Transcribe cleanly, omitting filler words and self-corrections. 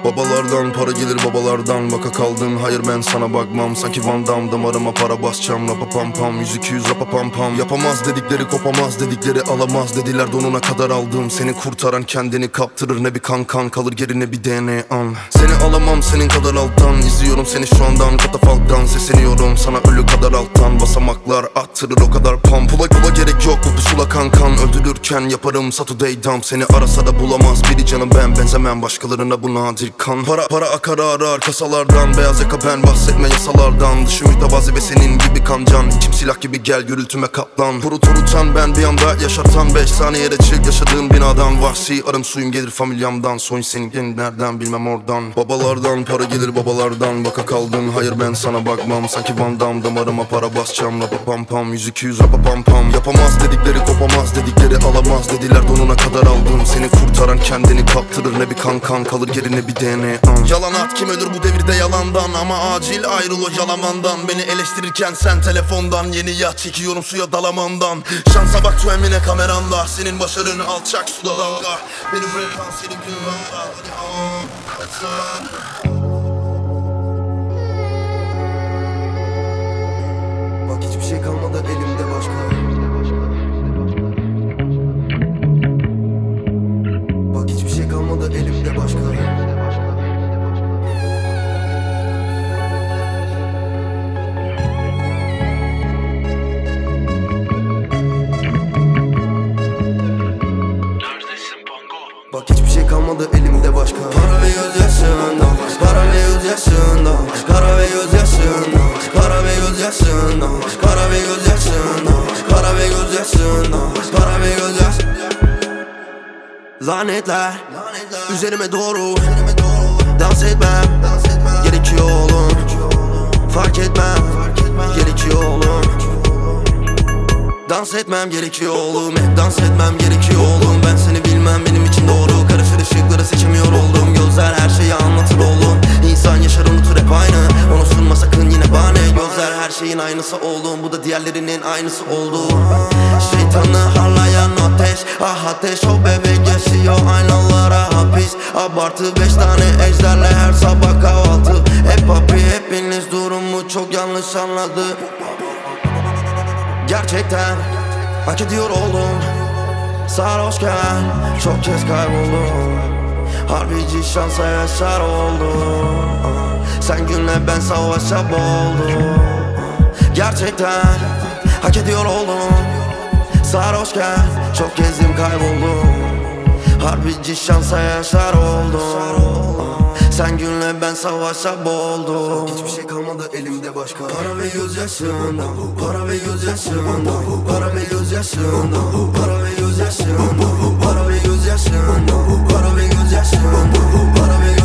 Babalardan para gelir babalardan, baka kaldın hayır ben sana bakmam. Sanki Van Damme, damarıma para basacağım. Rapa pam pam 100-200 rapa pam pam. Yapamaz dedikleri kopamaz dedikleri alamaz dediler, donuna kadar aldım. Seni kurtaran kendini kaptırır, ne bir kan kalır geri ne bir DNA. Seni alamam senin kadar alttan, izliyorum seni şu andan katafalktan. Sesleniyorum sana ölü kadar alttan, basamaklar attırır o kadar pam. Pula gerek yok bu pusula kankan, öldürürken yaparım Saturday dump. Seni arasa da bulamaz biri canım, ben benzemem başkalarına, bu nadir kan. Para akar arar kasalardan, beyaz yaka ben, bahsetme yasalardan. Dışı mütevazi ve senin gibi kancan, içim silah gibi gel gürültüme katlan. Hurutan ben bir anda yaşartan, 5 saniyede çık yaşadığım binadan. Vahşi arım suyum gelir familyamdan, soyun senin nereden bilmem oradan. Babalardan para gelir babalardan, baka kaldın hayır ben sana bakmam. Sanki Van Damme, damarıma para basacağım. Rapa pam pam 100-200 rapa pam pam. Yapamaz dedikleri kopamaz dedikleri alamaz dediler, donuna kadar aldım. Seni kurtaran kendini kaptırır, ne bir kan kalır geri ne bir DNA. Yalan at, kim ölür bu devirde yalandan, ama acil ayrıl o yalamandan. Beni eleştirirken sen telefondan, yeni yat çekiyorum suya dalamandan. Şansa bak tu emine kameranda, senin başarın alçak suda dalga. Benim frekans senin kıyımda. Bak hiçbir şey kalmadı elimde başka. Bak hiçbir şey kalmadı elimde başka. Bak hiçbir şey kalmadı elimde başka. Para ve gözyaşında, para ve gözyaşında, para ve gözyaşında, para ve gözyaşında, para ve gözyaşında, para ve gözyaşında, para ve gözyaşında. Lanetler üzerime doğru, dans etmem gerekiyor oğlum. Fark etmem gerekiyor oğlum. Dans etmem gerekiyor oğlum, hep dans etmem gerekiyor oğlum. Ben seni bilmem benim için doğru, karışır ışıkları seçemiyor oldum. Gözler her şeyi anlatır oğlum, İnsan yaşar unutur hep aynı, onu sunma sakın yine bahane. Gözler her şeyin aynısı oğlum, bu da diğerlerinin aynısı oldu. Şeytanı harlayan ateş, ah ateş o bebek yaşıyor aynalara hapis. Abartı 5 tane ejderle her sabah kahvaltı. Hep papi hepiniz durumu çok yanlış anladı. Gerçekten hak ediyor oldum. Sarhoşken çok kez kayboldum. Harbici şansa yaşar oldum. Sen günle ben savaşa boğuldum. Gerçekten hak ediyor oldum. Sarhoşken çok gezdim kayboldum. Harbici şansa yaşar oldum. Sen günle ben savaşa boğuldum. Hiçbir şey kalmadı elimde başka. Para ve gözyaşında, para ve gözyaşında, para ve gözyaşında, para ve gözyaşında, para ve gözyaşında, para ve gözyaşında, para ve